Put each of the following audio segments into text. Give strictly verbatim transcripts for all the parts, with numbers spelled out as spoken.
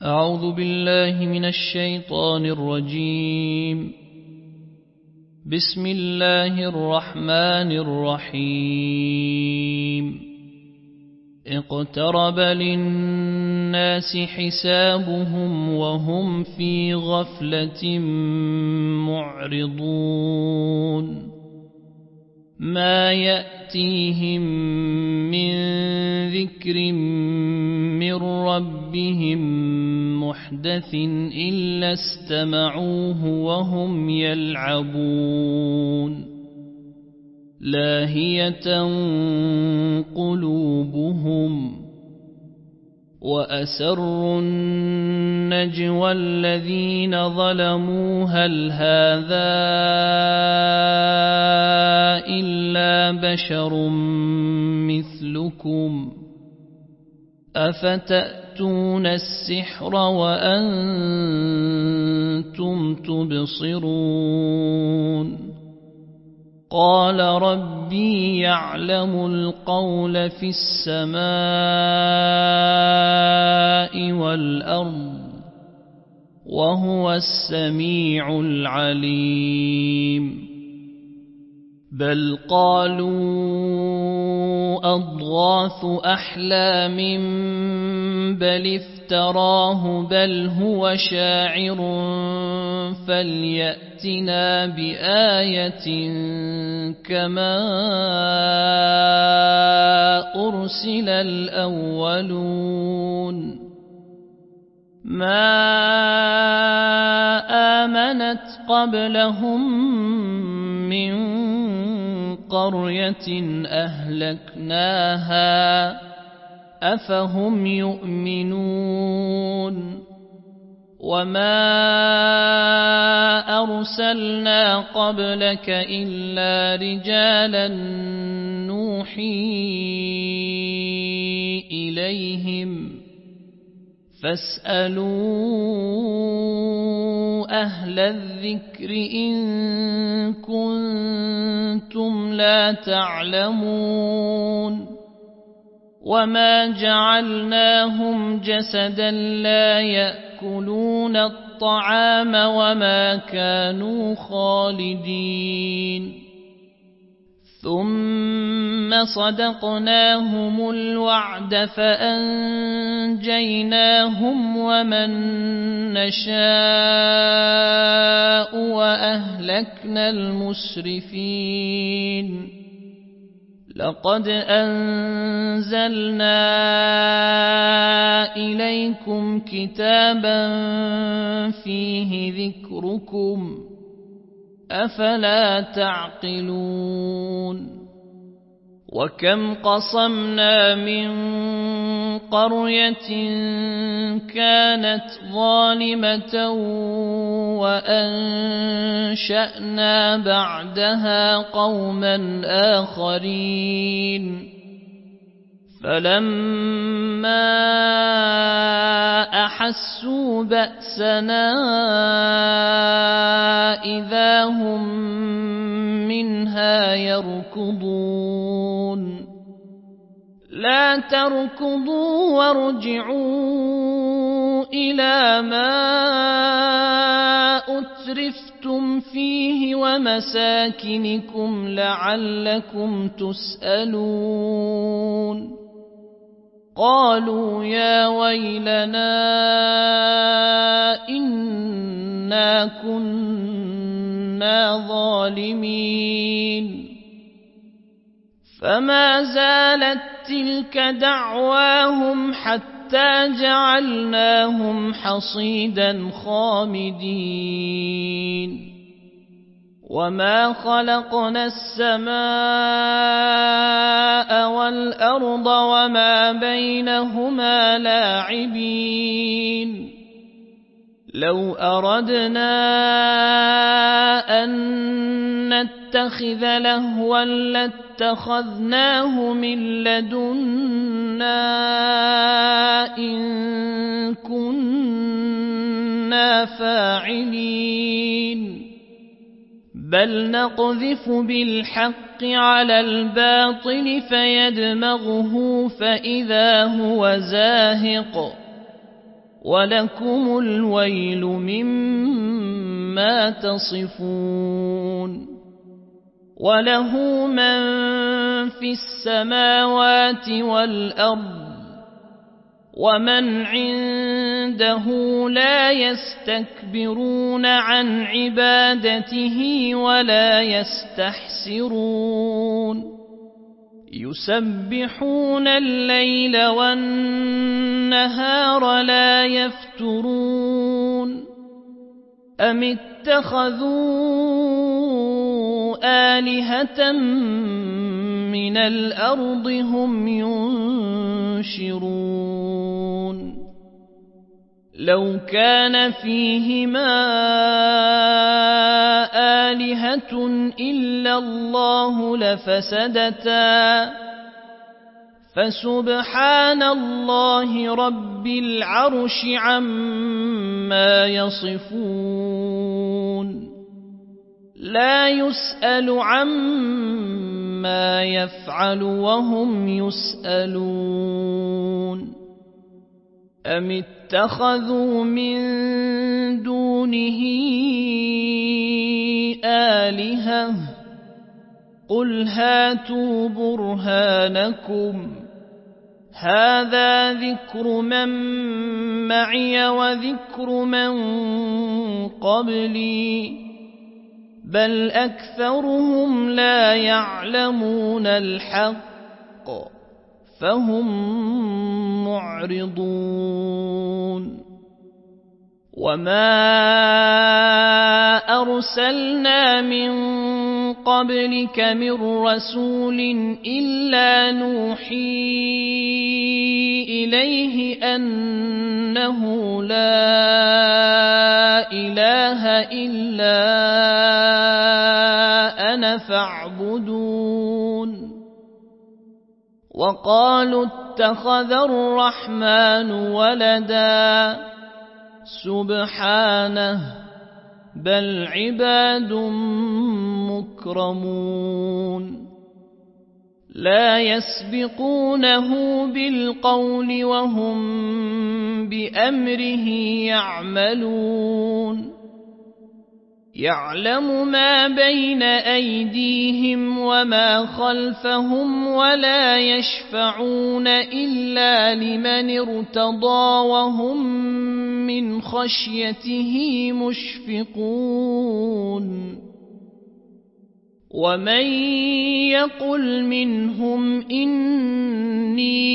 أعوذ بالله من الشيطان الرجيم. بسم الله الرحمن الرحيم. اقترب للناس حسابهم وهم في غفلة معرضون. ما يأتيهم من ذكر من ربهم محدث إلا استمعوه وهم يلعبون. لاهية قلوبهم وأسروا النجوى الذين ظلموا هل هذا إلا بشر مثلكم أفتأتون السحر وأنتم تبصرون. قال ربي يعلم القول في السماء والأرض وهو السميع العليم. بل قالوا أضغاث أحلام بل افتراه بل هو شاعر فليأتنا بآية كما أرسل الأولون. ما آمنت قبلهم من قرية أهلكناها أفهم يؤمنون. وما أرسلنا قبلك إلا رجالا نوحي إليهم فاسألوا أهل الذكر إن كنتم لا تعلمون. وما جعلناهم جسدا لا يأكلون الطعام وما كانوا خالدين. ثم صدقناهم الوعد فأنجيناهم ومن نشاء وأهلكنا المسرفين. لقد أنزلنا إليكم كتابا فيه ذكركم أفلا تعقلون. وكم قصمنا من قرية كانت ظالمة وأنشأنا بعدها قوما آخرين. فلما أحسوا بأسنا إذا هم منها يركضون. لا تركضوا وارجعوا إلى ما أترفتم فيه ومساكنكم لعلكم تسألون. قالوا يا ويلنا إنا كنا ظالمين. فما زالت تلك دعواهم حتى جعلناهم حصيدا خامدين. وما خلقنا السماء والأرض وما بينهما لاعبين. لو أردنا أن نتخذ لهوا لاتخذناه من لدنا إن كنا فاعلين. بل نقذف بالحق على الباطل فيدمغه فإذا هو زاهق ولكم الويل مما تصفون وله من في السماوات والأرض ومن عنده لا يستكبرون عن عبادته ولا يستحسرون يسبحون الليل والنهار لا يفترون أم اتخذوا آلهة من الأرض هم ينشرون لو كان فيهما آلهة إلا الله لفسدتا فسبحان الله رب العرش عما يصفون لا يسأل عما يفعل وهم يسألون أم اتخذوا من دونه آلهة قل هاتوا برهانكم هذا ذكر من معي وذكر من قبلي بل أكثرهم لا يعلمون الحق فهم معرضون وما أرسلنا من قبلك من رسول إلا نوحي إليه أنه لا إله إلا أنا فاعبدون وقالوا اتخذ الرحمن ولدا سبحانه بل عباد مكرمون لا يسبقونه بالقول وهم بأمره يعملون يعلم ما بين أيديهم وما خلفهم ولا يشفعون إلا لمن ارتضى وهم من خشيته مشفقون ومن يقل منهم إني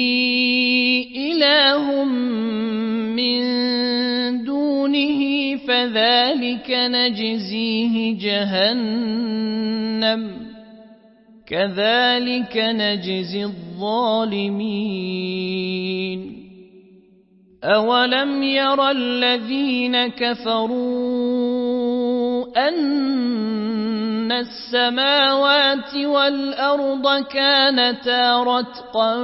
إله من دونه فذلك نجزيه جهنم كذلك نجزي الظالمين أولم ير الذين كفروا أن السماوات والأرض كانتا رتقا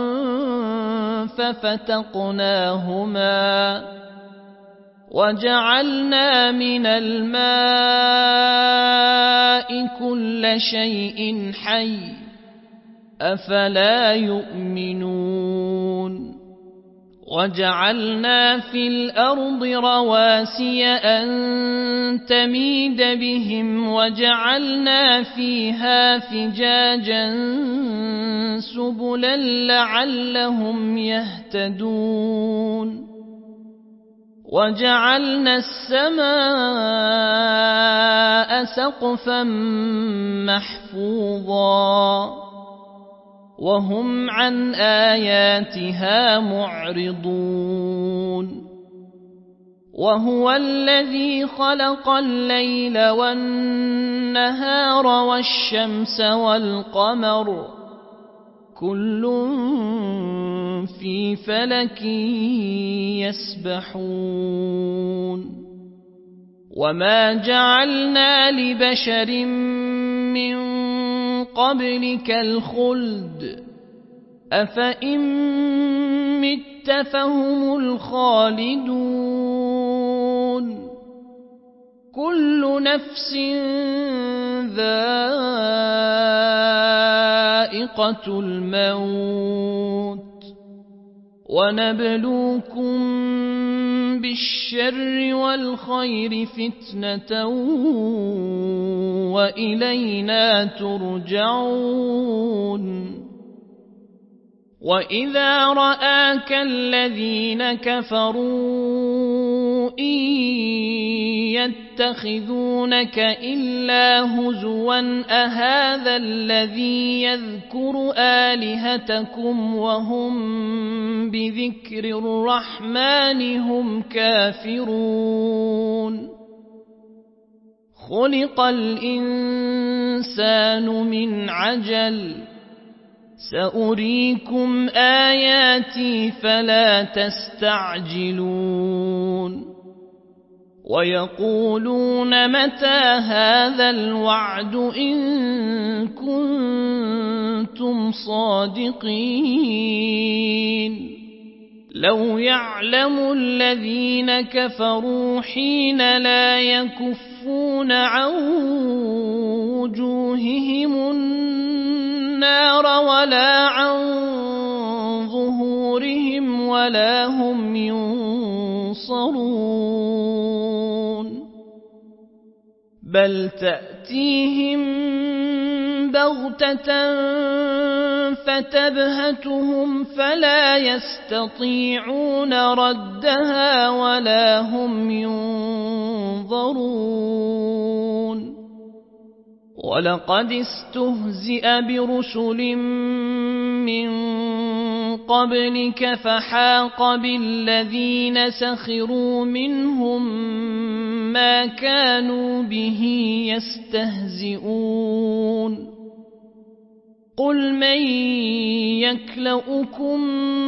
ففتقناهما وجعلنا من الماء كل شيء حي أفلا يؤمنون وجعلنا في الأرض رواسي أن تميد بهم وجعلنا فيها فجاجا سبلا لعلهم يهتدون وجعلنا السماء سقفا محفوظا وهم عن آياتها معرضون وهو الذي خلق الليل والنهار والشمس والقمر كل في فلك يسبحون وما جعلنا لبشر من قبلك الخلد أفإن مت فهم الخالدون كل نفس ذائقة الموت ونبلوكم بالشر والخير فتنة وإلينا ترجعون وإذا رآك الذين كفروا إن يتخذونك إلا هزوا أهذا الذي يذكر آلهتكم وهم بذكر الرحمن هم كافرون خلق الإنسان من عجل سأريكم آياتي فلا تستعجلون ويقولون متى هذا الوعد إن كنتم صادقين لو يعلم الذين كفروا حين لا يكفون عن وجوههم النار ولا عن ظهورهم ولا هم ينصرون بل تأتيهم بغتة فتبهتهم فلا يستطيعون ردها ولا هم ينظرون ولقد استهزئ برسل من قبلك فحاق بالذين سخروا منهم ما كانوا به يستهزئون قل من يكلؤكم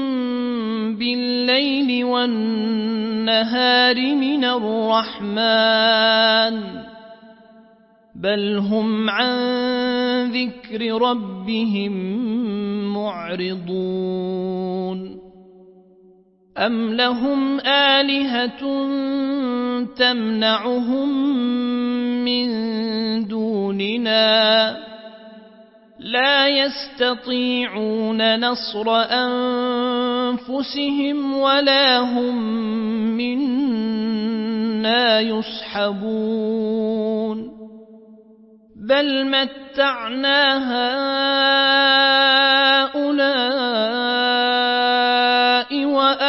بالليل والنهار من الرحمن بل هم عن ذكر ربهم معرضون أم لهم آلهة تمنعهم من دوننا لا يستطيعون نصر أنفسهم ولا هم منا يصحبون بل متعنا هؤلاء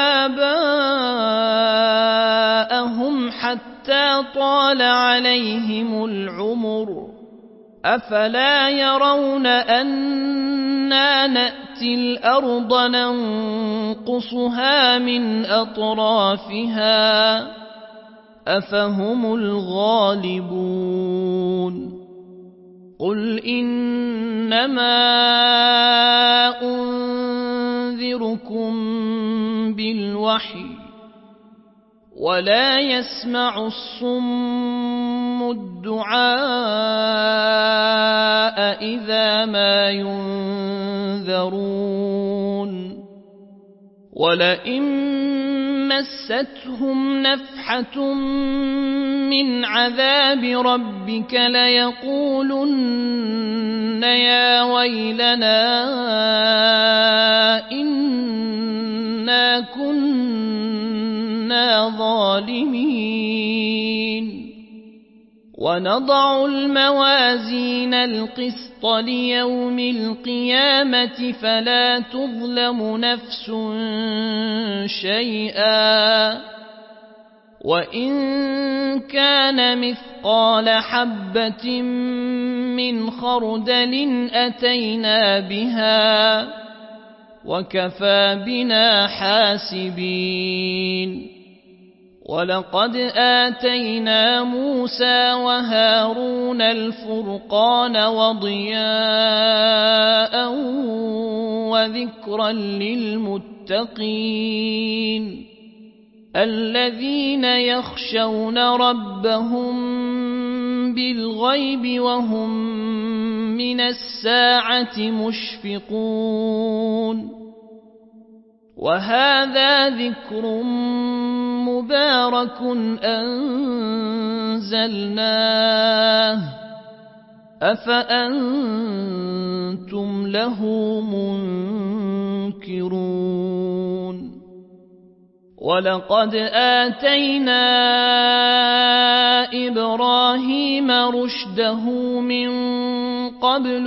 وآباءهم حتى طال عليهم العمر أفلا يرون أنا نأتي الأرض ننقصها من أطرافها أفهم الغالبون قل إنما أنذركم بالوحي ولا يسمع الصم الدعاء إذا ما ينذرون ولئن مستهم نفحة من عذاب ربك ليقولن يا ويلنا إنا كنا ظالمين ونضع الموازين القسط ليوم القيامة فلا تظلم نفس شيئا وإن كان مثقال حبة من خردل أتينا بها وكفى بنا حاسبين ولقد آتينا موسى وهارون الفرقان وضياء وذكرا للمتقين الذين يخشون ربهم بالغيب وهم من الساعة مشفقون وهذا ذكر مبارك أنزلناه أفأنتم له منكرون ولقد آتينا إبراهيم رشده من قبل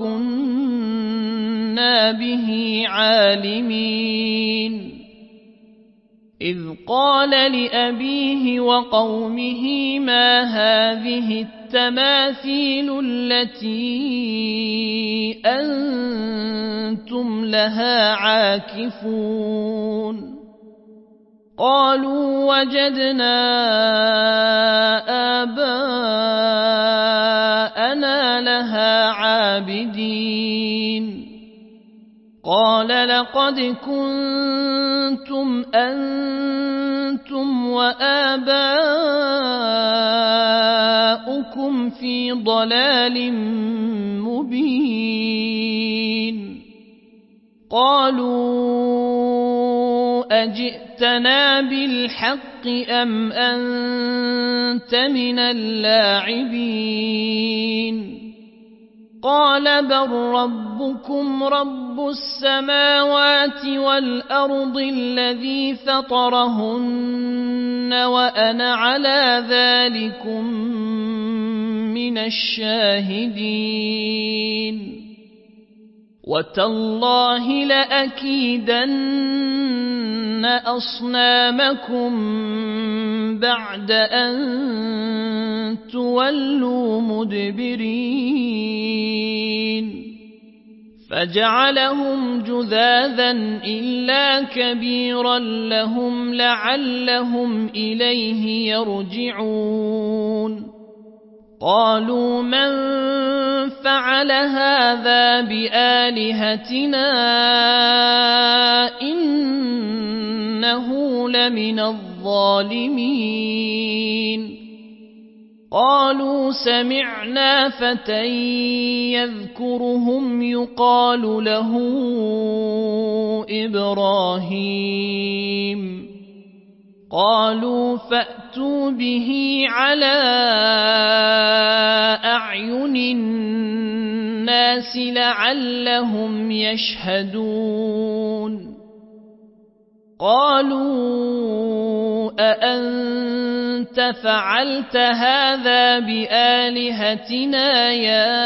وكنا به عالمين إذ قال لأبيه وقومه ما هذه التماثيل التي أنتم لها عاكفون قالوا وجدنا آباءنا لها عابدين قال لقد كنتم أنتم وآباؤكم في ضلال مبين قالوا أجئتنا بالحق أم أنت من اللاعبين قال بل ربكم رب السماوات والأرض الذي فطرهن وأنا على ذلكم من الشاهدين وتالله لأكيدن أصنامكم بعد أن تولوا مدبرين فجعلهم جذاذا إلا كبيرا لهم لعلهم إليه يرجعون قالوا من فعل هذا بآلهتنا إنه لمن الظالمين قالوا سمعنا فتى يذكرهم يقال له إبراهيم قالوا فأتوا به على أعين الناس لعلهم يشهدون قالوا أأنت فعلت هذا بآلهتنا يا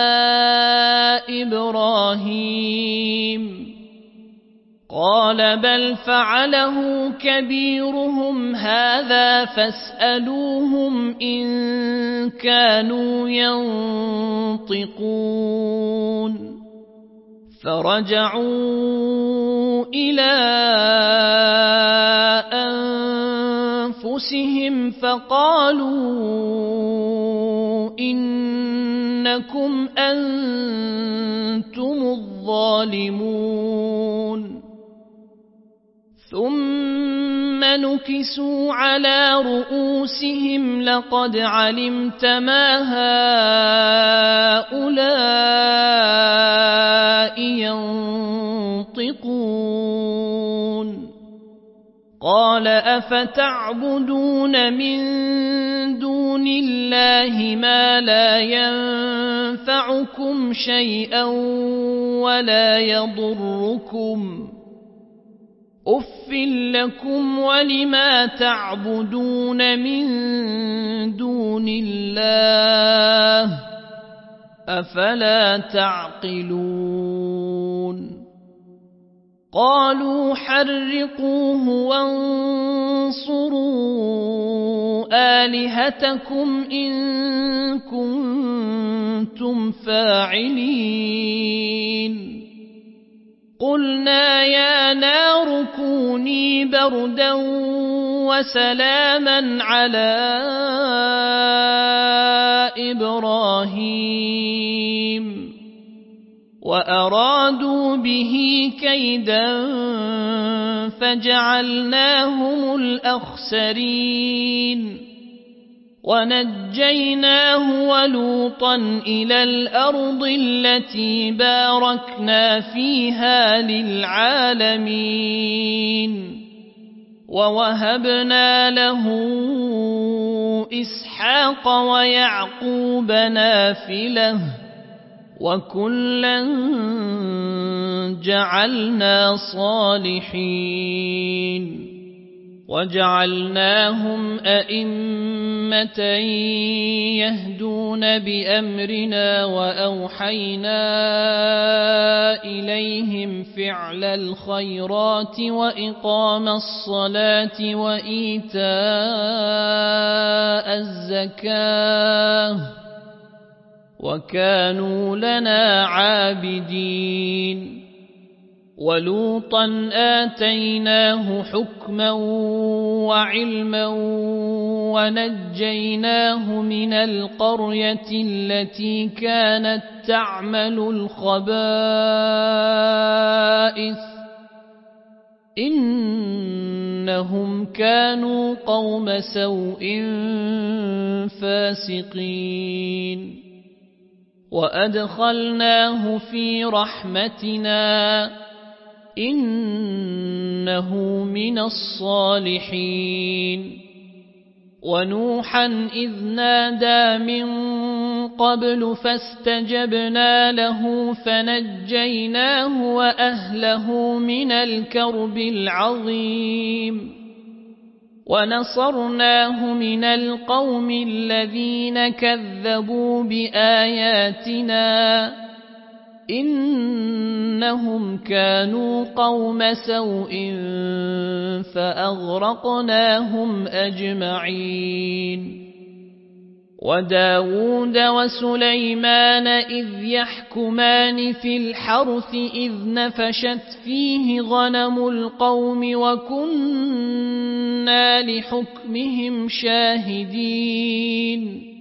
إبراهيم قال بل فعله كبيرهم هذا فاسألوهم إن كانوا ينطقون فرجعوا إلى أنفسهم فقالوا إنكم أنتم الظالمون ثم نكسوا على رؤوسهم لقد علمت ما هؤلاء ينطقون قال أفتعبدون من دون الله ما لا ينفعكم شيئا ولا يضركم أف لكم ولما تعبدون من دون الله أفلا تعقلون قالوا حرقوه وانصروا آلهتكم إن كنتم فاعلين قلنا يا نار كوني بردا وسلاما على إبراهيم وأرادوا به كيدا فجعلناهم الأخسرين ونجيناه ولوطا إلى الأرض التي باركنا فيها للعالمين ووهبنا له إسحاق ويعقوب نافلة وكلا جعلنا صالحين وجعلناهم أئمة يهدون بأمرنا وأوحينا إليهم فعل الخيرات وإقام الصلاة وإيتاء الزكاة وكانوا لنا عابدين ولوطا آتيناه حكما وعلما ونجيناه من القرية التي كانت تعمل الخبائث إنهم كانوا قوم سوء فاسقين وأدخلناه في رحمتنا إنه من الصالحين ونوحا إذ نادى من قبل فاستجبنا له فنجيناه وأهله من الكرب العظيم ونصرناه من القوم الذين كذبوا بآياتنا إنهم كانوا قوم سوء فأغرقناهم أجمعين وداود وسليمان إذ يحكمان في الحرث إذ نفشت فيه غنم القوم وكنا لحكمهم شاهدين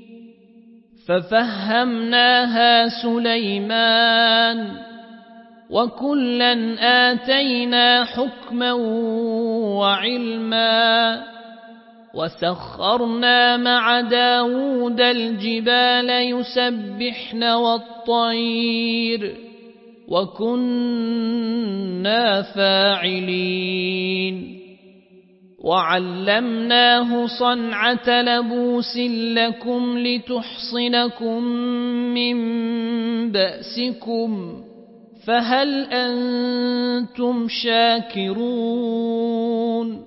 ففهمناها سليمان وكلا آتينا حكما وعلما وسخرنا مع داود الجبال يسبحن والطير وكنا فاعلين وعلمناه صنعة لبوس لكم لتحصنكم من بأسكم فهل أنتم شاكرون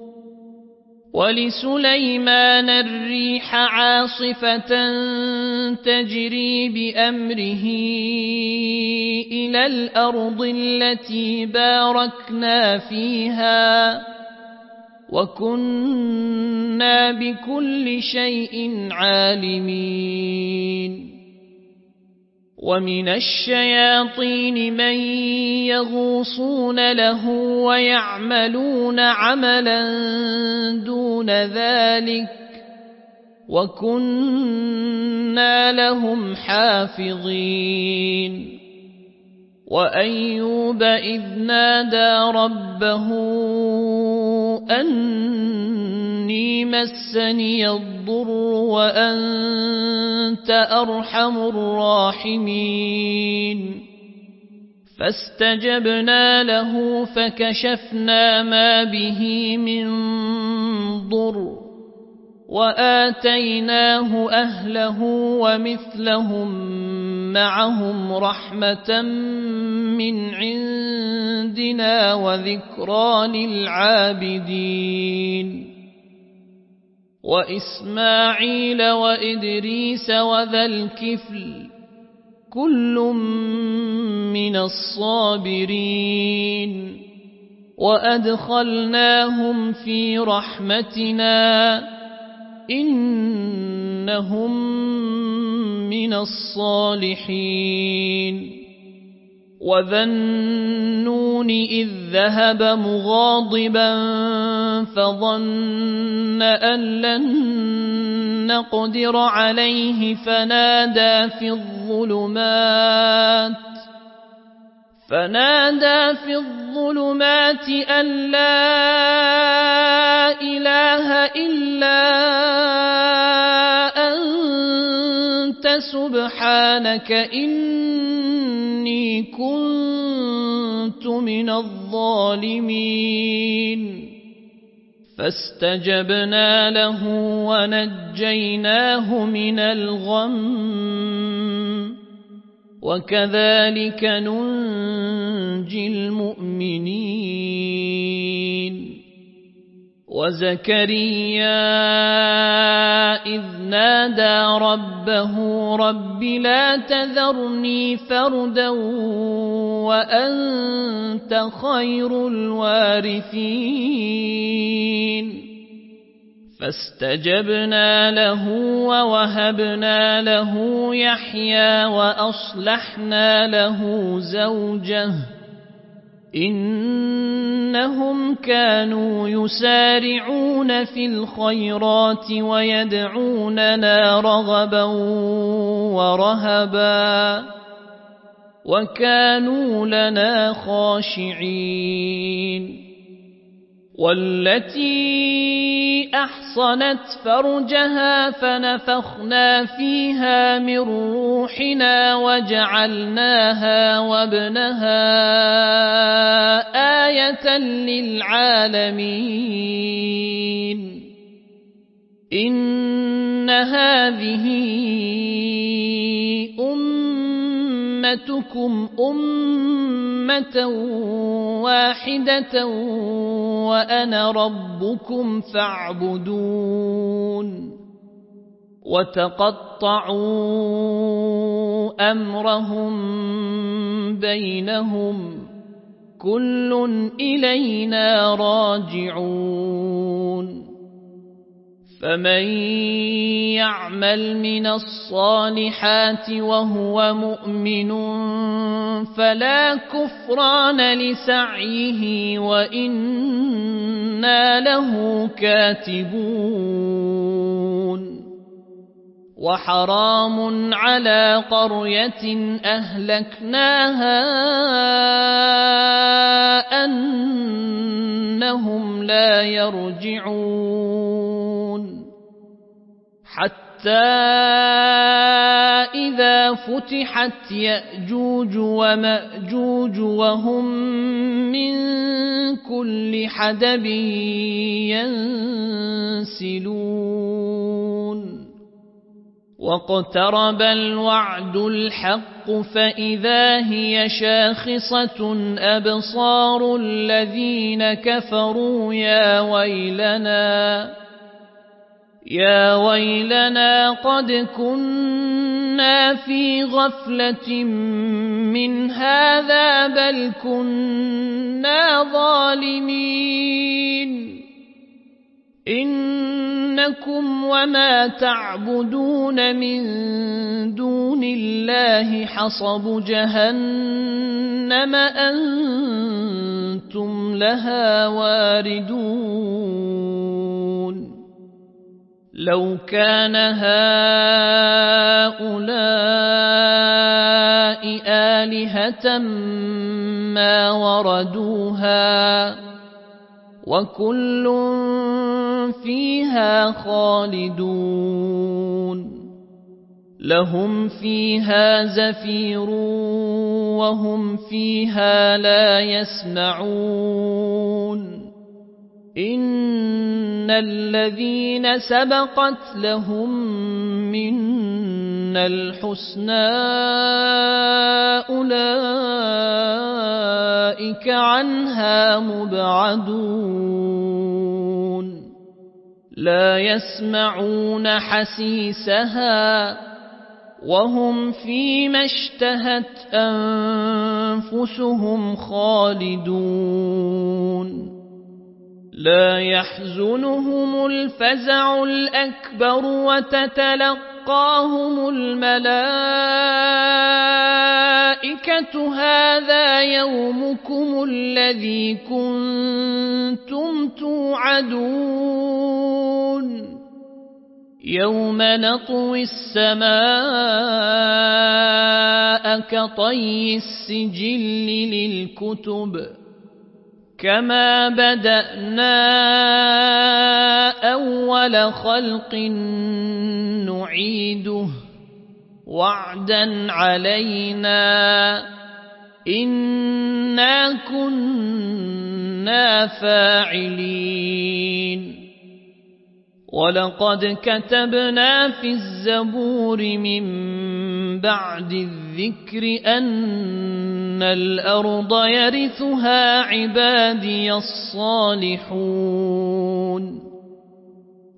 ولسليمان الريح عاصفة تجري بأمره إلى الأرض التي باركنا فيها وكنا بكل شيء عالمين ومن الشياطين من يغوصون له ويعملون عملا دون ذلك وكنا لهم حافظين وأيوب إذ نادى ربه أني مسني الضر وأنت أرحم الراحمين فاستجبنا له فكشفنا ما به من ضر وآتيناه أهله ومثلهم معهم رحمة من عندنا وذكرى للعابدين وإسماعيل وإدريس وذا الكفل كل من الصابرين وأدخلناهم في رحمتنا إنهم من الصالحين وذا النون إذ ذهب مغاضبا فظن أن لن نقدر عليه فنادى في الظلمات فنادى في الظلمات أن لا إله إلا أنت سبحانك إني كنت من الظالمين فاستجبنا له ونجيناه من الغم وكذلك ننجي المؤمنين وزكريا إذ نادى ربه رب لا تذرني فردا وأنت خير الوارثين فاستجبنا له ووهبنا له يحيى وأصلحنا له زوجه إنهم كانوا يسارعون في الخيرات ويدعوننا رغبا ورهبا وكانوا لنا خاشعين والتي أحصنت فرجها فنفخنا فيها من روحنا وجعلناها وابنها آية للعالمين إن هذه أمتكم أمة واحدة وأنا ربكم فاعبدون وتقطعوا أمرهم بينهم كل إلينا راجعون فمن يعمل من الصالحات وهو مؤمن فلا كفران لسعيه وإنا له كاتبون وحرام على قرية أهلكناها أنهم لا يرجعون حتى إذا فتحت يأجوج ومأجوج وهم من كل حدب ينسلون واقترب الوعد الحق فإذا هي شاخصة أبصار الذين كفروا يا ويلنا يا ويلنا قد كنا في غفلة من هذا بل كنا ظالمين إنكم وما تعبدون من دون الله حصب جهنم أنتم لها واردون لو كان هؤلاء آلهة ما وردوها وكل فيها خالدون لهم فيها زفير وهم فيها لا يسمعون إن الذين سبقت لهم منا الحسنى أولئك عنها مبعدون لا يسمعون حسيسها وهم فيما اشتهت أنفسهم خالدون لا يحزنهم الفزع الأكبر وتتلقاهم الملائكة هذا يومكم الذي كنتم توعدون يوم نطوي السماء كطي السجل للكتب كما بدأنا أول خلق نعيده وعدا علينا إنا كنا فاعلين ولقد كتبنا في الزبور من بعد الذكر أن الأرض يرثها عبادي الصالحون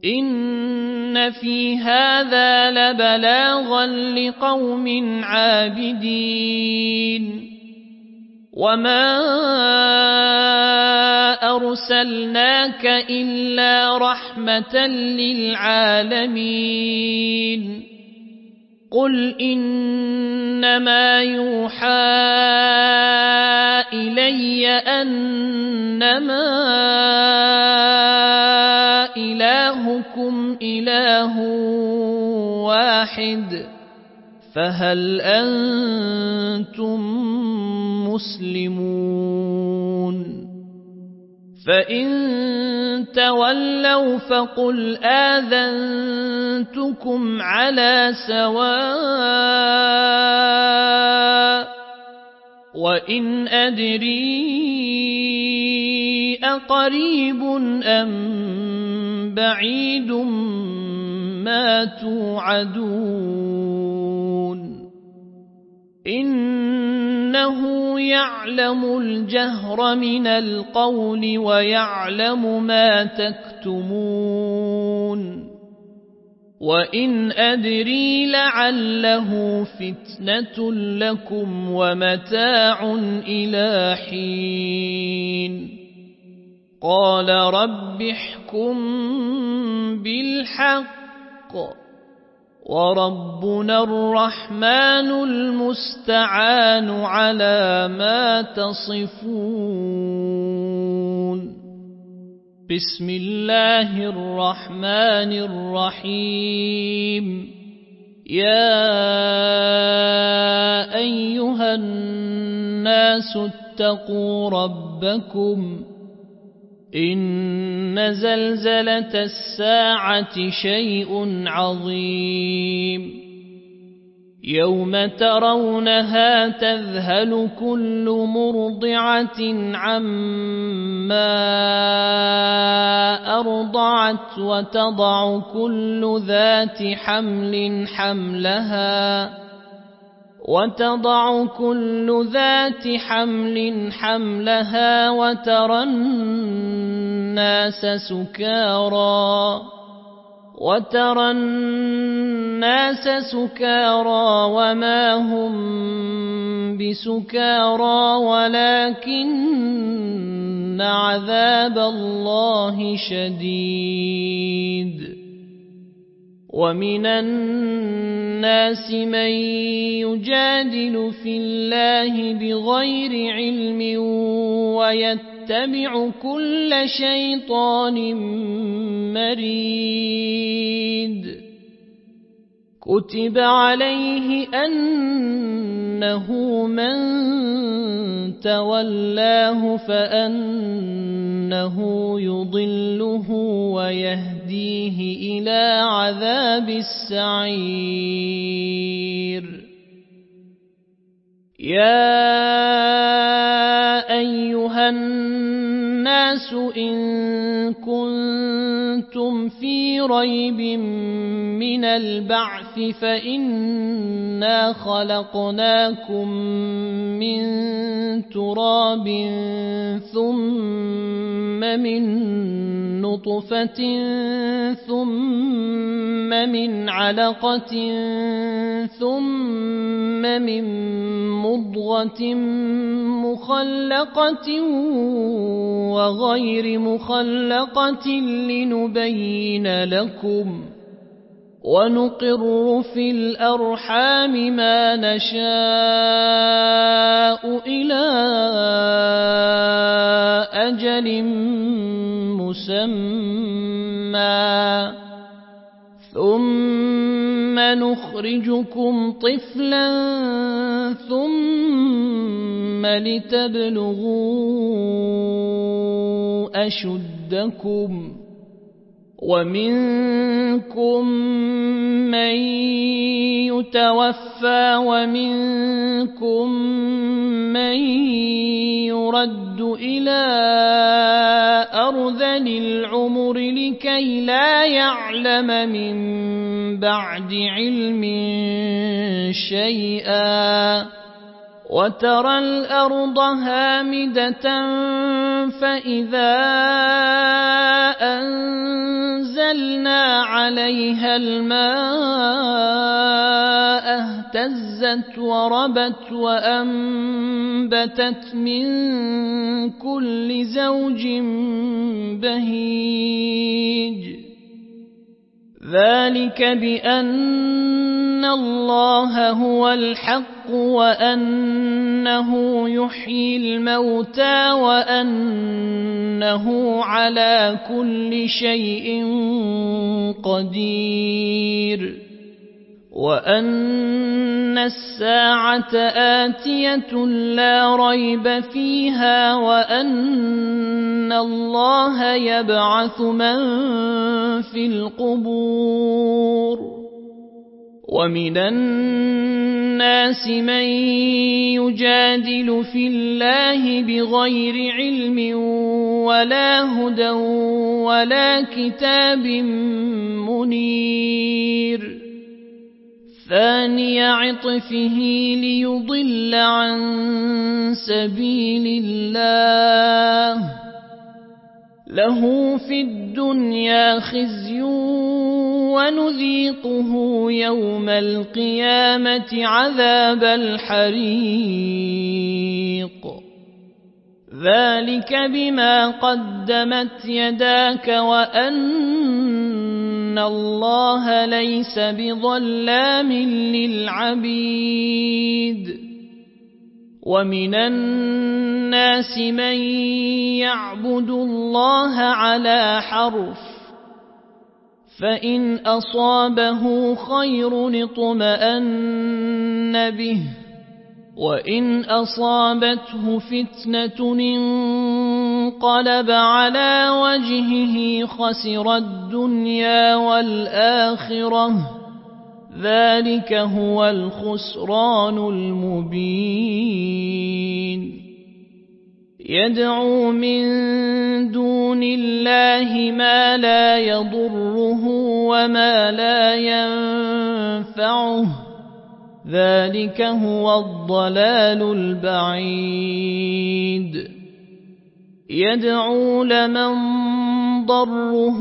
إن في هذا لبلاغا لقوم عابدين وما أرسلناك إلا رحمة للعالمين قل إنما يوحى إلي أنما إلهكم إله واحد فهل أنتم مسلمون فإن تولوا فقل آذنتكم على سواء وإن أدري أقريب أم بعيد ما توعدون إنه يعلم الجهر من القول ويعلم ما تكتمون وإن أدري لعله فتنة لكم ومتاع إلى حين قال رب احكم بالحق وربنا الرحمن المستعان على ما تصفون بسم الله الرحمن الرحيم يا أيها الناس اتقوا ربكم إن زلزلة الساعة شيء عظيم يوم ترونها تذهل كل مرضعة عما أرضعت وتضع كل ذات حمل حملها وتضع كل ذات حمل حملها وترى الناس سكارى وترى الناس سكارى وما هم بسكارى ولكن عذاب الله شديد ومن الناس من يجادل في الله بغير علم ويتبع كل شيطان مريد كتب عليه أنه من تولاه فأنه يضله ويهديه إلى عذاب السعير يا أيها الناس إن كنتم في ريب من البعث فإنا خلقناكم من تراب ثم من نطفة ثم من علقة ثم من مضغة مخلقة وغير مخلقة لنبين لكم ونقر في الأرحام ما نشاء إلى أجل مسمى ثم نخرجكم طفلا ثم لتبلغوا أشدكم ومنكم من يتوفى ومنكم من يرد إلى أرذل العمر لكي لا يعلم من بعد علم شيئا وترى الأرض هامدة فإذا أنزلنا عليها الماء اهتزت وربت وأنبتت من كل زوج بهيج ذلك بأن الله هو الحق وأنه يحيي الموتى وأنه على كل شيء قدير وأن الساعة آتية لا ريب فيها وأن الله يبعث من في القبور ومن الناس من يجادل في الله بغير علم ولا هدى ولا كتاب منير ثاني عطفه ليضل عن سبيل الله له في الدنيا خزي ونذيقه يوم القيامة عذاب الحريق ذلك بما قدمت يداك وأن الله ليس بظلام للعبيد ومن الناس من يعبد الله على حرف فإن أصابه خير اطمأن به وإن أصابته فتنة انقلب على وجهه خسر الدنيا والآخرة ذلك هو الخسران المبين يدعو من دون الله ما لا يضره وما لا ينفعه ذلك هو الضلال البعيد يدعو لمن ضره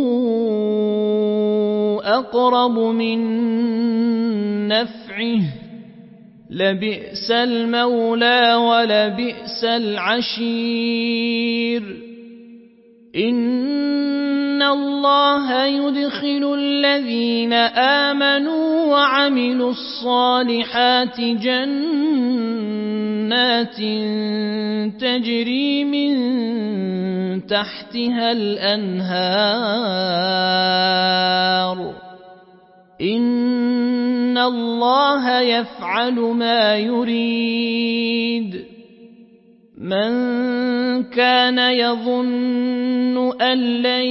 أقرب من نفعه لبئس المولى ولبئس العشير إن الله يدخل الذين آمنوا وعملوا الصالحات جنات تجري من تحتها الأنهار إن الله يفعل ما يريد من كان يظن أن لن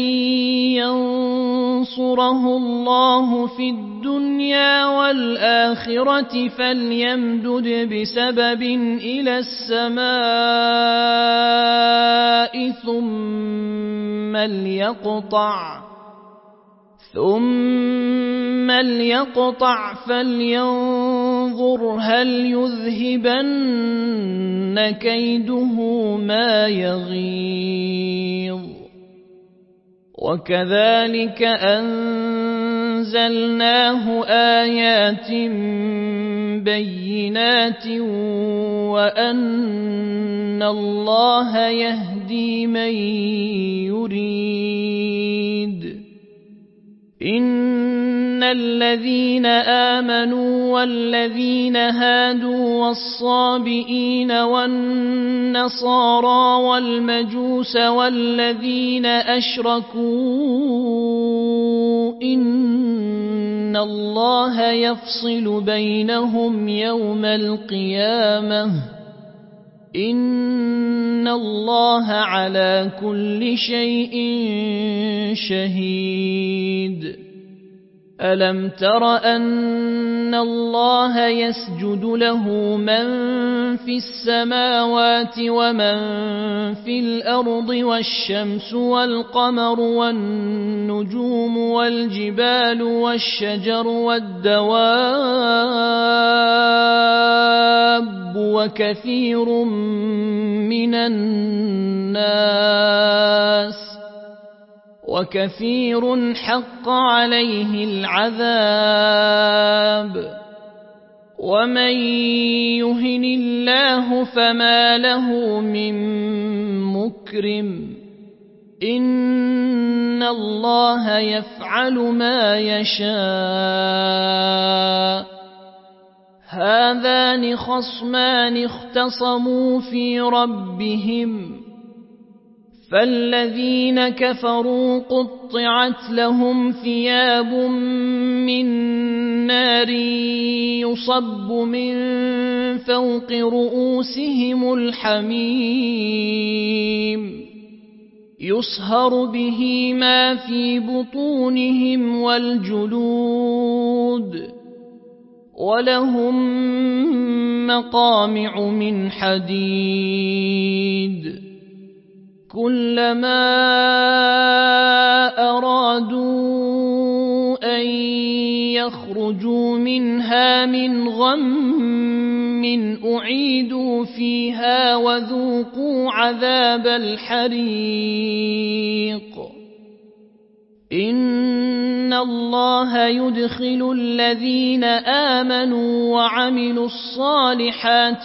ينصره الله في الدنيا والآخرة فليمدد بسبب إلى السماء ثم ليقطع ثم ليقطع فلينظر هل يذهبن كيده ما يغيظ وكذلك أنزلناه آيات بينات وأن الله يهدي من يريد إن الذين آمنوا والذين هادوا والصابئين والنصارى والمجوس والذين أشركوا إن الله يفصل بينهم يوم القيامة إن الله على كل شيء شهيد ألم تر أن الله يسجد له من في السماوات ومن في الأرض والشمس والقمر والنجوم والجبال والشجر والدواب وكثير من الناس وكثير حق عليه العذاب ومن يهن الله فما له من مكرم إن الله يفعل ما يشاء هذان خصمان اختصموا في ربهم فالذين كفروا قطعت لهم ثياب من نار يصب من فوق رؤوسهم الحميم يصهر به ما في بطونهم والجلود ولهم مقامع من حديد كلما أرادوا أن يخرجوا منها من غم أعيدوا فيها وذوقوا عذاب الحريق إن الله يدخل الذين آمنوا وعملوا الصالحات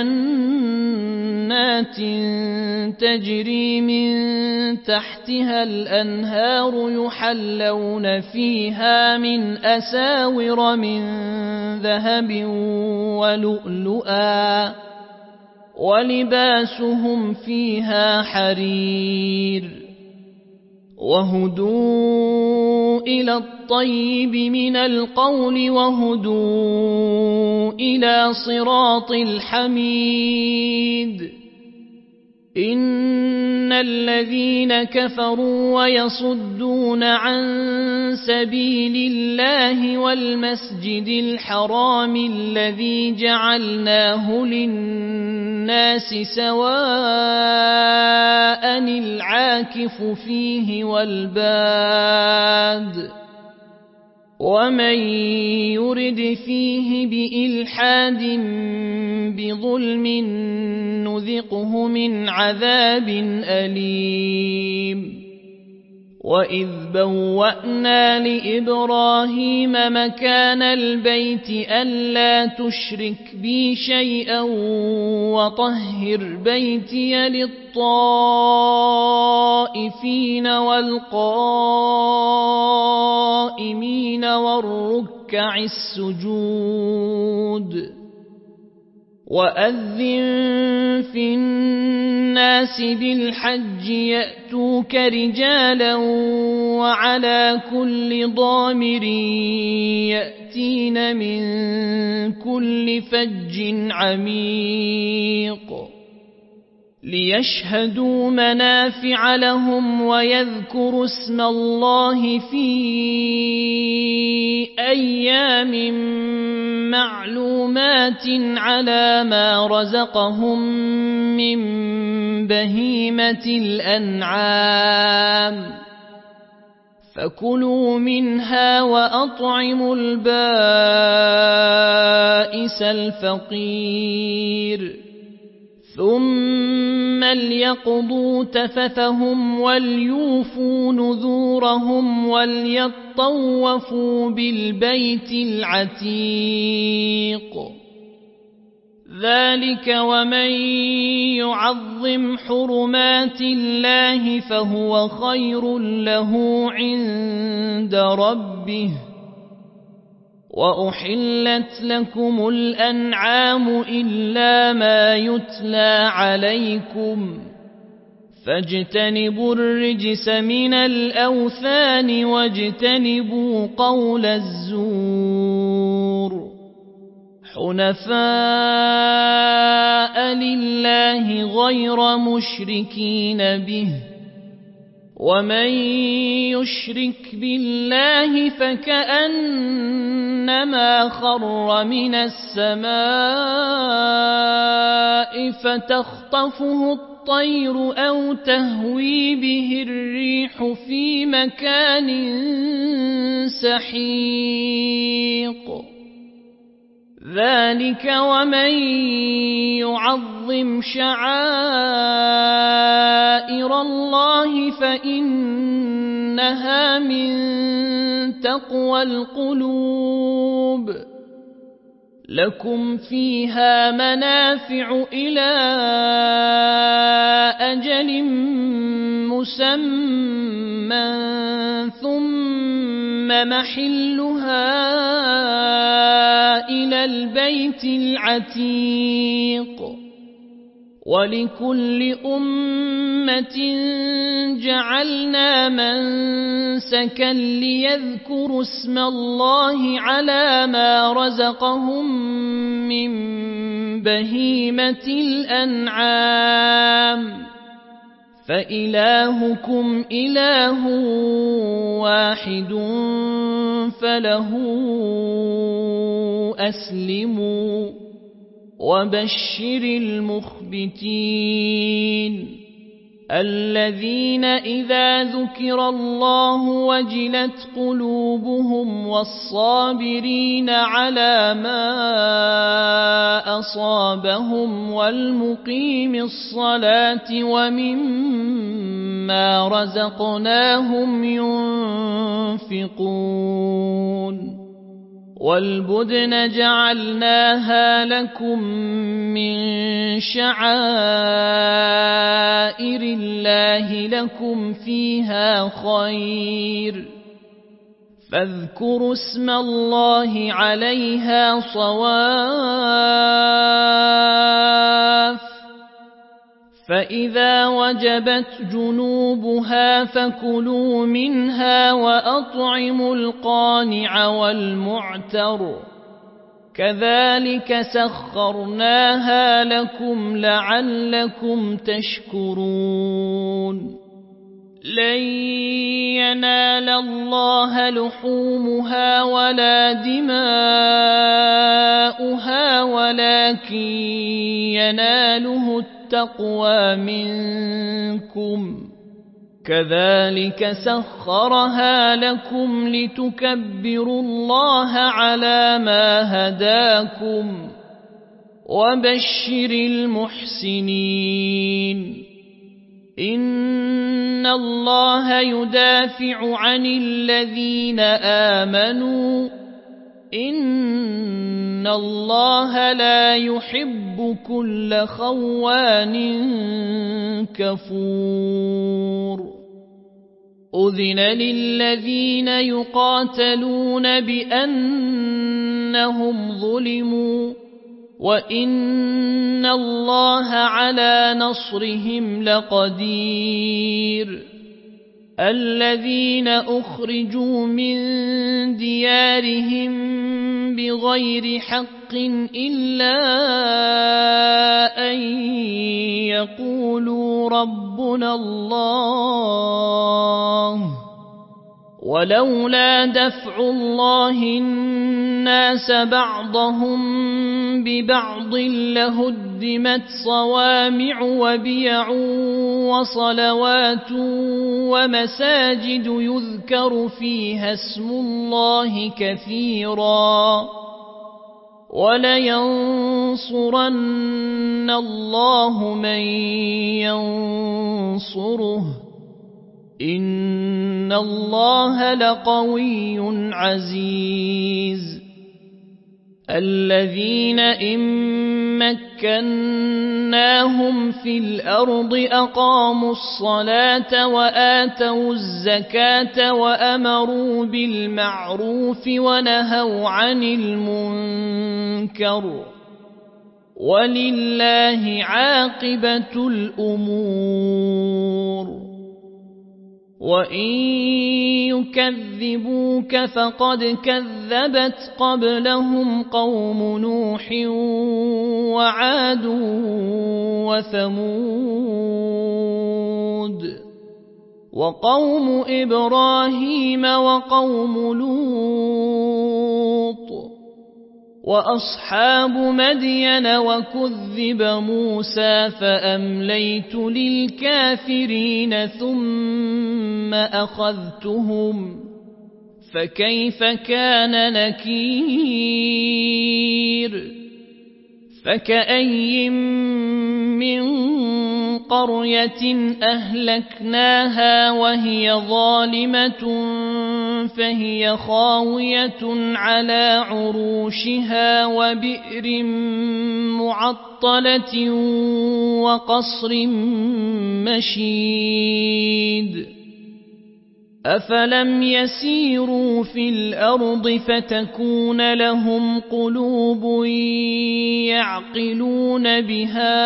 جنات تجري من تحتها الأنهار يحلون فيها من أساور من ذهب ولؤلؤا ولباسهم فيها حرير وهدوا إلى الطيب من القول وهدوا إلى صراط الحميد إن الذين كفروا ويصدون عن سبيل الله والمسجد الحرام الذي جعلناه للناس سواء العاكف فيه والباد ومن يرد فيه بإلحاد بظلم نذقه من عذاب أليم وإذ بوأنا لإبراهيم مكان البيت ألا تشرك بي شيئا وطهر بيتي للطائفين والقائمين والركع السجود وأذن في الناس بالحج يأتوك رجالا وعلى كل ضامر يأتين من كل فج عميق ليشهدوا منافع لهم ويذكروا اسم الله في أيام معلومات على ما رزقهم من بهيمة الأنعام فكلوا منها وأطعموا البائس الفقير ثم ليقضوا تفثهم وليوفوا نذورهم وليطوفوا بالبيت العتيق ذلك ومن يعظم حرمات الله فهو خير له عند ربه وأحلت لكم الأنعام إلا ما يتلى عليكم فاجتنبوا الرجس من الأوثان واجتنبوا قول الزور حنفاء لله غير مشركين به ومن يشرك بالله فكأنما خر من السماء فتخطفه الطير أو تهوي به الريح في مكان سحيق ذلك ومن يعظم شعائر الله فإنها من تقوى القلوب لكم فيها منافع إلى أجل مسمى ثم محلها إلى البيت العتيق ولكل أمة جعلنا منسكا ليذكروا اسم الله على ما رزقهم من بهيمة الأنعام فإلهكم إله واحد فله أسلموا وبشر المخبتين الذين إذا ذكر الله وجلت قلوبهم والصابرين على ما أصابهم والمقيم الصلاة ومما رزقناهم ينفقون والبدن جعلناها لكم من شعائر الله لكم فيها خير فاذكروا اسم الله عليها صواف فإذا وجبت جنوبها فكلوا منها وأطعموا القانع والمعتر كذلك سخرناها لكم لعلكم تشكرون لن ينال الله لحومها ولا دماؤها ولكن يناله التقوى منكم كذلك سخرها لكم لتكبروا الله على ما هداكم وبشر المحسنين إن الله يدافع عن الذين آمنوا إن الله لا يحب كل خوان كفور أذن للذين يقاتلون بأنهم ظلموا وإن الله على نصرهم لقدير الذين أخرجوا من ديارهم بغير حق إلا أن يقولوا ربنا الله ولولا دفع الله الناس بعضهم ببعض لهدمت صوامع وبيع وصلوات ومساجد يذكر فيها اسم الله كثيرا ولينصرن الله من ينصره إن الله لقوي عزيز الذين إن مكناهم في الأرض أقاموا الصلاة وآتوا الزكاة وأمروا بالمعروف ونهوا عن المنكر ولله عاقبة الأمور وإن يكذبوك فقد كذبت قبلهم قوم نوح وعاد وثمود وقوم إبراهيم وقوم لوط وأصحاب مدين وكذب موسى فأمليت للكافرين ثم أخذتهم فكيف كان نكير فكأي من قرية أهلكناها وهي ظالمة فهي خاوية على عروشها وبئر معطلة وقصر مشيد أفلم يسيروا في الأرض فتكون لهم قلوب يعقلون بها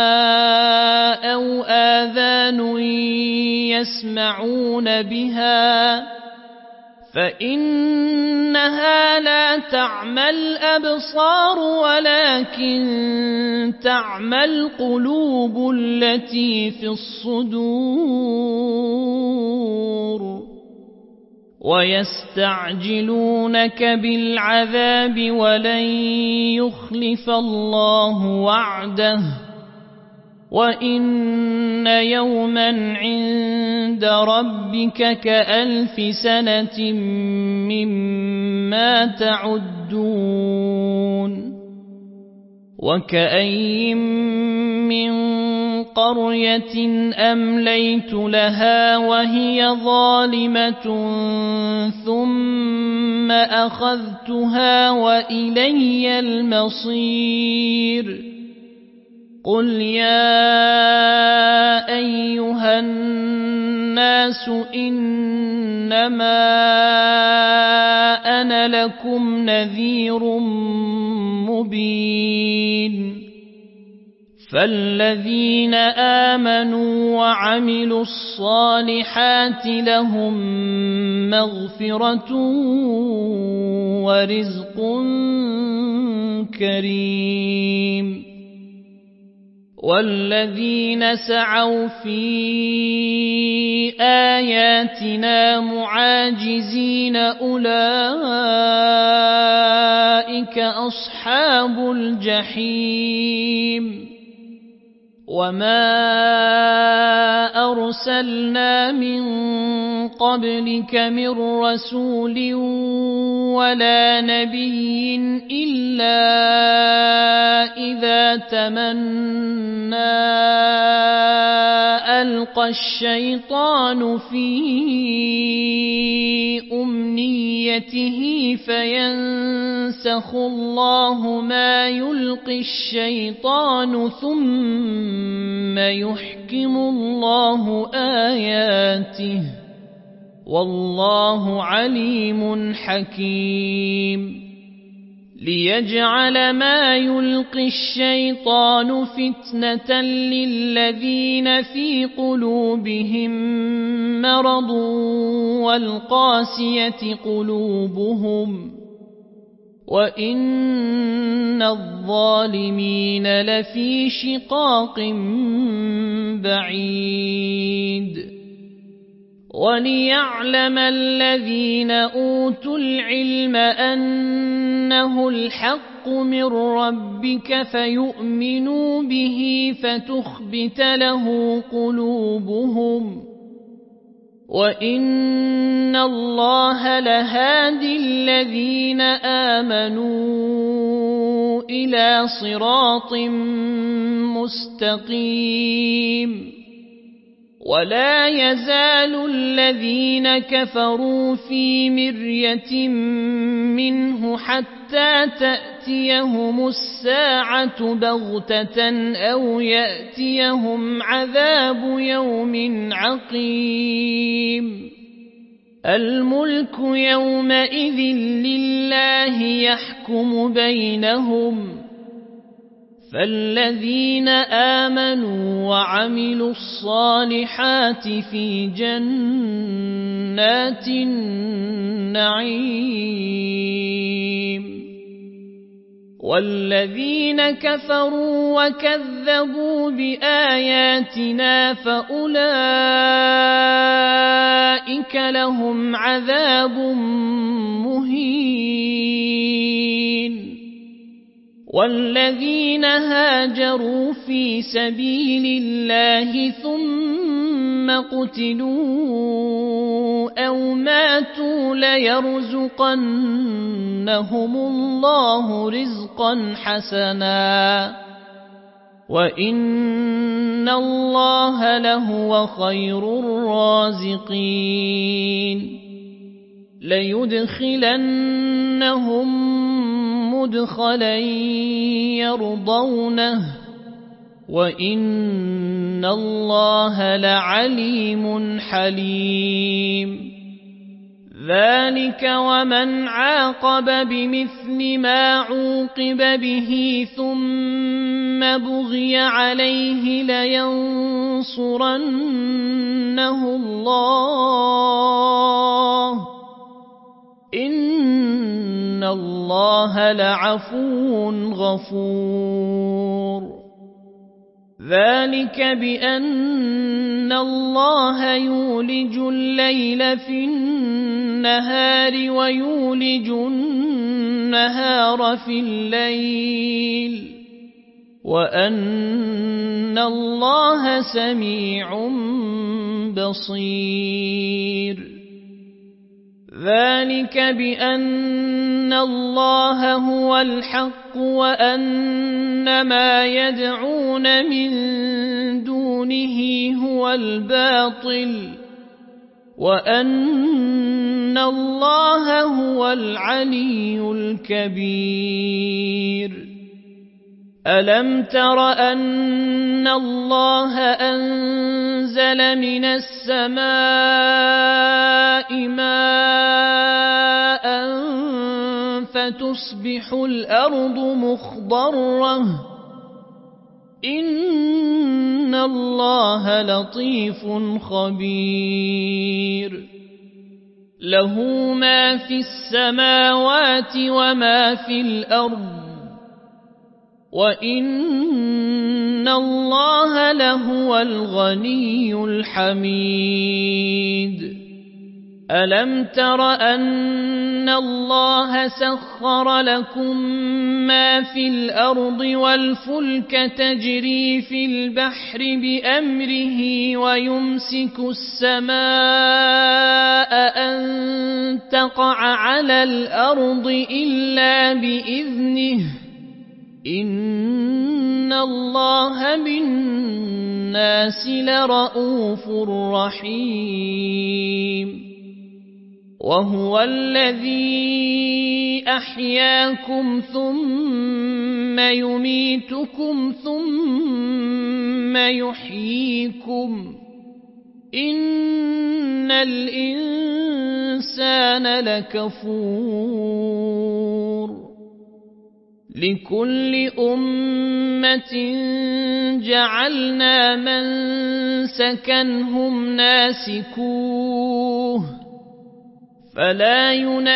أو آذان يسمعون بها فإنها لا تعمى الأبصار ولكن تعمى القلوب التي في الصدور ويستعجلونك بالعذاب ولن يخلف الله وعده وإن يوما عند ربك كألف سنة مما تعدون وكأي من قرية أمليت لها وهي ظالمة ثم أخذتها وإلي المصير قل يا أيها الناس إنما أنا لكم نذير مبين فالذين آمنوا وعملوا الصالحات لهم مغفرة ورزق كريم والذين سعوا في آياتنا معاجزين أولئك أصحاب الجحيم وما أرسلنا من قبلك من رسول ولا نبي إلا إذا تمنى ألقى الشيطان في أمنيته فينسخ الله ما يلقي الشيطان ثم يحكم الله آياته والله عليم حكيم ليجعل ما يلقي الشيطان فتنة للذين في قلوبهم مرض والقاسية قلوبهم وإن الظالمين لفي شقاق بعيد وليعلم الذين أوتوا العلم أنه الحق من ربك فيؤمنوا به فتخبت له قلوبهم وإن الله لهادي الذين آمنوا إلى صراط مستقيم ولا يزال الذين كفروا في مرية منه حتى تأتيهم الساعة بغتة أو يأتيهم عذاب يوم عقيم الملك يومئذ لله يحكم بينهم فالذين آمنوا وعملوا الصالحات في جنات النعيم والذين كفروا وكذبوا بآياتنا فأولئك لهم عذاب مهين والذين هاجروا في سبيل الله ثم قتلوا أو ماتوا ليرزقنهم الله رزقا حسنا وإن الله لهو خير الرازقين ليدخلنهم مدخلا يرضونه وإن الله لعليم حليم ذلك ومن عاقب بمثل ما عوقب به ثم بغي عليه لينصرنه الله إن الله لعفو غفور ذلك بأن الله يولج الليل في النهار ويولج النهار في الليل وأن الله سميع بصير ذلك بأن الله هو الحق وأن ما يدعون من دونه هو الباطل وأن الله هو العلي الكبير ألم تر أن الله أنزل من السماء ماء فتصبح الأرض مخضرة إن الله لطيف خبير له ما في السماوات وما في الأرض وإن الله لهو الغني الحميد ألم تر أن الله سخر لكم ما في الأرض والفلك تجري في البحر بأمره ويمسك السماء أن تقع على الأرض إلا بإذنه إن الله بالناس لرءوف رحيم وهو الذي أحياكم ثم يميتكم ثم يحييكم إن الإنسان لكفور لكل أمة جعلنا منسكا هم ناسكوه فلا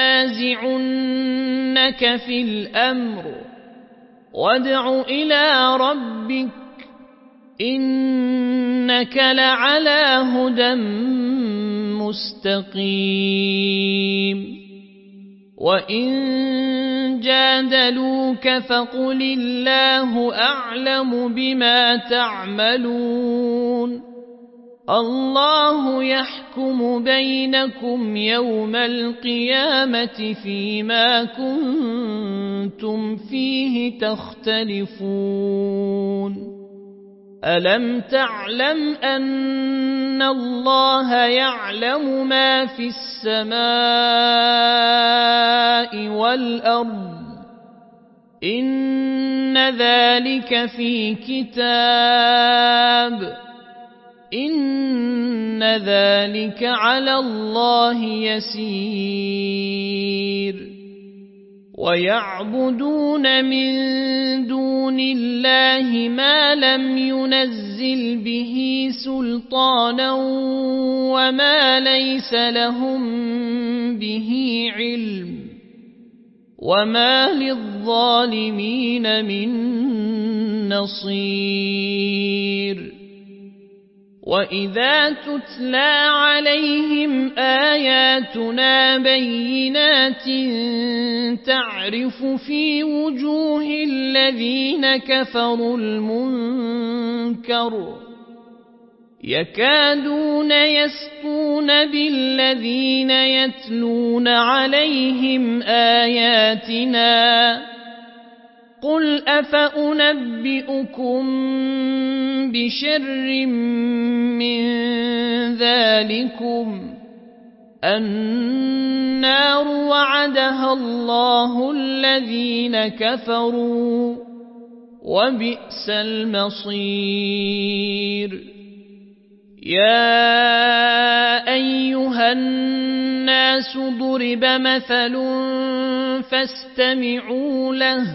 ينازعنك في الأمر وادع إلى ربك إنك لعلى هدى مستقيم وإن جادلوك فقل الله أعلم بما تعملون الله يحكم بينكم يوم القيامة فيما كنتم فيه تختلفون ألم تعلم أن الله يعلم ما في السماء والأرض إن ذلك في كتاب إن ذلك على الله يسير ويعبدون من دون الله ما لم ينزل به سلطانا وما ليس لهم به علم وما للظالمين من نصير وإذا تتلى عليهم آياتنا بينات تعرف في وجوه الذين كفروا المنكر يكادون يسطون بالذين يتلون عليهم آياتنا قل أفأنبئكم بشر من ذلكم النار وعدها الله الذين كفروا وبئس المصير يا أيها الناس ضرب مثل فاستمعوا له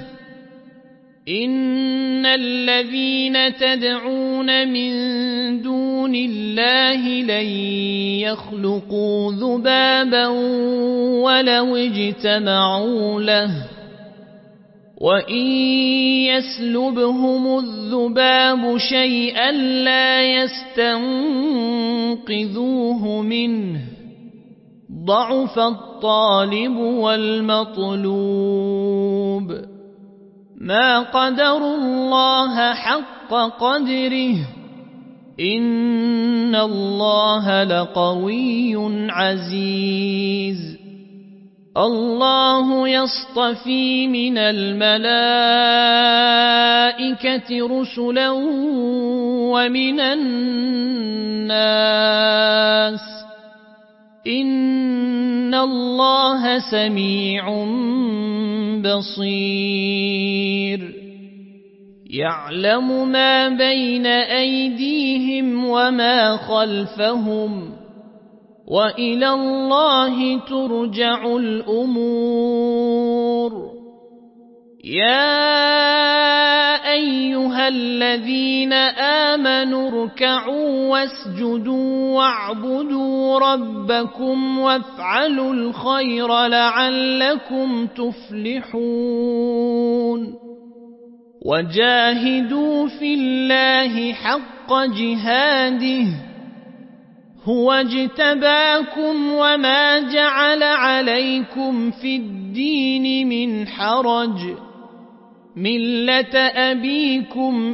إن الذين تدعون من دون الله لن يخلقوا ذبابا ولو اجتمعوا له وإن يسلبهم الذباب شيئا لا يستنقذوه منه ضعف الطالب والمطلوب ما قدروا الله حق قدره إن الله لقوي عزيز الله يصطفي من الملائكة رسلا ومن الناس إن الله سميع بصير يعلم ما بين أيديهم وما خلفهم وإلى الله ترجع الأمور يا أيها الذين آمنوا اركعوا واسجدوا واعبدوا ربكم وافعلوا الخير لعلكم تفلحون وجاهدوا في الله حق جهاده هو اجتباكم وما جعل عليكم في الدين من حرج ملة أبيكم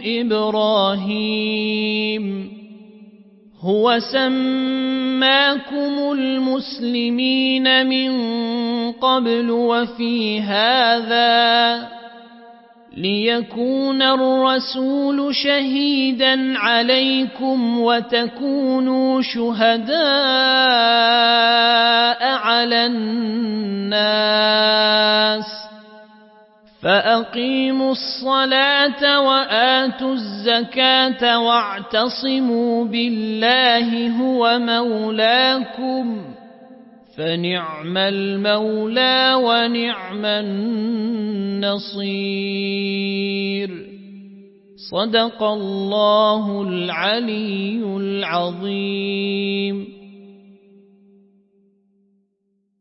إبراهيم هو سماكم المسلمين من قبل وفي هذا ليكون الرسول شهيدا عليكم وتكونوا شهداء على الناس فأقيموا الصلاة وآتوا الزكاة واعتصموا بالله هو مولاكم فنعم المولى ونعم النصير صدق الله العلي العظيم.